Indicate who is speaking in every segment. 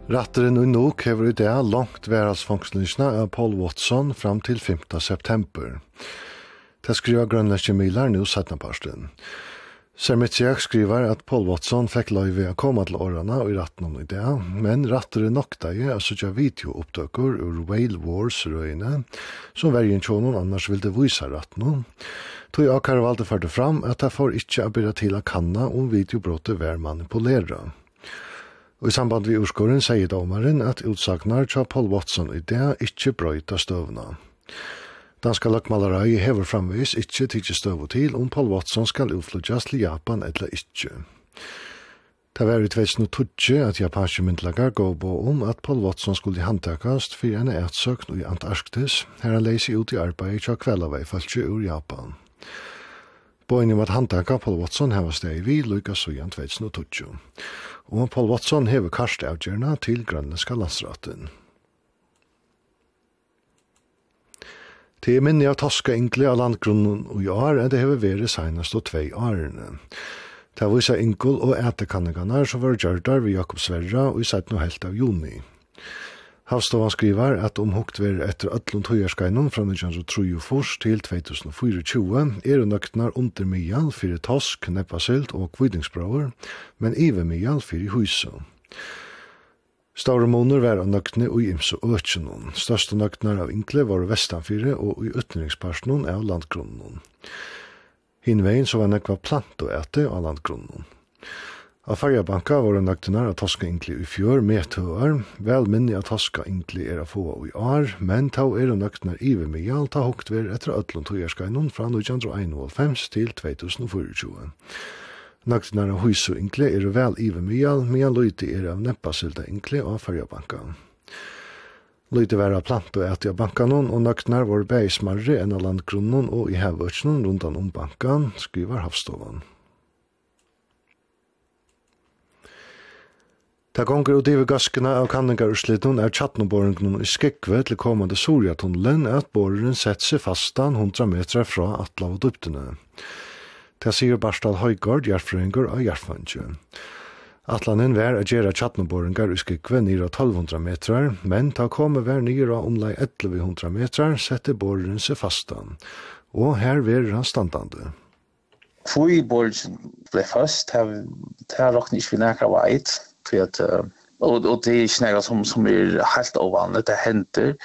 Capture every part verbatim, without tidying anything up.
Speaker 1: Ratteren og nok hever i det langt værhalsfangstlisna av Paul Watson fram til femte september. Det skriver grønlandske miler nå setnaparsten. Sermitsiak skriver at Paul Watson fikk løyve å komme til årene og i ratten om i det, men ratteren nokta i å søtja videoopptøkker ur Whale Wars-røyene, som vergen tjonen annars ville vise ratten. Tog akar valgte førte fram at det får ikke å byrja til å kanna om videobrottet vær manipulera. Og i samband med urskåren sier domaren at utsagnar til Paul Watson i det ikke brøyta støvna. Danska løkmaleri hever framvis ikke tidsi støv til om Paul Watson skal utflytjas til Japan eller ikke. Det var i tveisen og tutsi at japanske myndlagar gå på om at Paul Watson skulle handtakast for en etsøkn i Antarktis, her han leisi ut i arbeid til kveldaveifaltsi ur Japan. Boen om at handtaka Paul Watson hever steg vi lykas i tveisen og tutsi. Og Paul Watson hever karste avgjørna til grønlandska landsraten. Det er minne av Toska Inkle av landgrunnen og i år enn det hever vært senest og tvei årene. Det viser Inkle og ætekanningarna som var gjørdar ved Jakob Sverra og i setten og helt av juni. Havstovan skriver at om hukt var etter øtlund tøyerskeinum fra nitjan trefors til to tusen tjuefire er det nøktnar under mial fyrir tosk, neppasilt og kvidingsbrauer, men ive mial fyrir huset. Store måneder var av nøktene og i imse øtjennom. Største nøktene av Inkle var vestanfire og i utenriksparsen av landgrunnen. Hinveien så var nekva plant og ete av landgrunnen. Av Farjabanka var nøktene av Toska Inkle i fjør med tøver, vel minne av Toska Inkle er å få i år, men ta er nøktene ive mial ta hukt ver etter øtlund tøyerskeinun fra nitjan einoghalvfems til to tusen tjuefire. Nøktene av Huisu Inkle er vel ive mial, men løyte er av neppasilda Inkle og Farjabanka. Løyte var av plant og ete av bankanon, og nøktene var bei smarre enn av landgrunnen og i hevvøtsjonen rundt om bankan, skriver Havstovan. Ta gonger og dive gaskene av kanningarusliten er tjattnoboringen i Skekve til kommande Soria-tunnelen at boreren setter seg fastan hundra meter fra Atla og dyptene. Det sier Barstad Høygård, hjertfrøyngur av hjertføynge. Atlanen var at gjøre tjattnoboringar i Skekve nira tolv hundra meter, men ta komme var nira omlai elleve hundra meter, setter boreren seg fastan. Og her var han standande.
Speaker 2: Fui boreren ble først, det har råkne ikke vi nærkere veit. Att, och, och det är inte något som, som är helt ovanligt, det händer.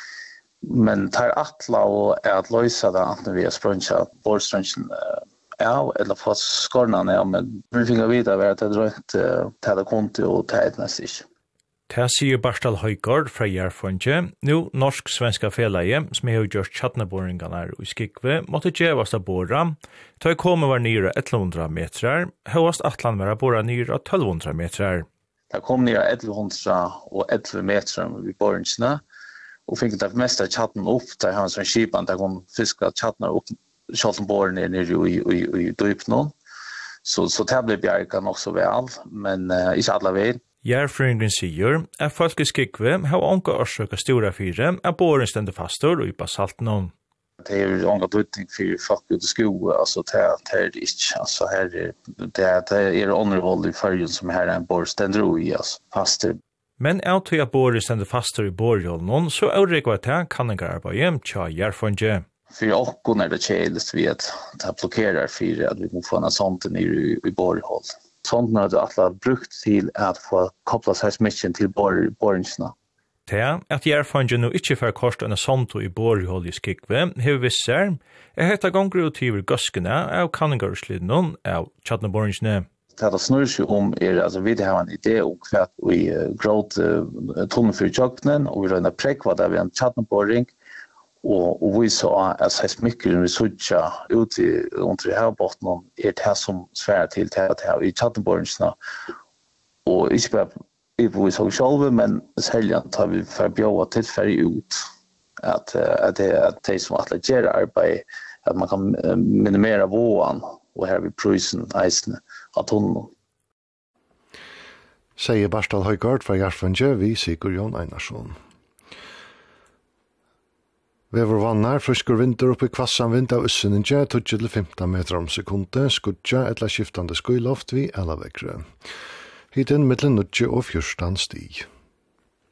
Speaker 2: Men tar atla och är att lösa det att vi har sprungat borrsträngen av eller fått skorna ner. Men vi fick vidare att det är inte täta konti och täta nästan inte.
Speaker 3: Det sier Barstad Høygård fra Järfønge. Nå norsk-svenska felaget, som har gjort tjattneboringarna i Skikve, måtte gjevast av båra. Ta kommer var nere hundra meter, høyast atlan var båra nere tolv hundra meter.
Speaker 2: Det kom nere elleve hundra og elleve meter vid borringsna, og fikk det mesta tjatten opp, der han som skipan, der kom fiska tjattnar opp, tjatten båren nere i, i, i dypnån. Så, så det ble bjergan også vel, men uh, ikke alle vei.
Speaker 3: Järfröngren sier at folk i Skikve har ånka årsøka stora fire at båren stender fastor og i basalten.
Speaker 2: Det er ånka døytning for folk ut i sko, altså det er det ikke. Altså her er det, det er underhold i fyrjen som her er en båren stender i, altså fastor.
Speaker 3: Men av til at båren stender fastor i bårjollen, så er det ikke at kanningararbeidet tja Järfrönge.
Speaker 2: For åkken er det kjeligst vi at det blokkerer for at vi må få en sånt i, i bårjollen. Sånt når det er brukt til at få koppla seismikken til borringsna.
Speaker 3: Det at Järfønge nå ikke får kost enn sånt i borrhold i Skikve, har visser, er hetta gonger ut til gaskene av kanningarusliden av tjattneboringsne.
Speaker 2: Det det snurr seg om er at vi har en idé om hva vi gråt tunnel for tjøkkenen, og vi røyner prekva der vi har en tjattneboring, og, og vi så at seismikken vi sutja ut i under havbotten er det som sværer til det her i tjattneboringsna, og ikke bare vi bor i seg selv, men selv tar vi for å bjøre tilfellig ut at, at det er de som atlegerer arbeid, at man kan minimere vågen, og her vi prøysen eisene av tunnelen.
Speaker 1: Sier Barstad Høygård fra Järfønge, vi Sigurd Jon Einarsson. Vever vannar, frisker vinter oppi kvassan vind av Øsseninge, tjugo til femton meter om sekundet, skudja etla skiftande skuiloft vi alla vekre. Hiten mittlen nutje og fjørstan stig.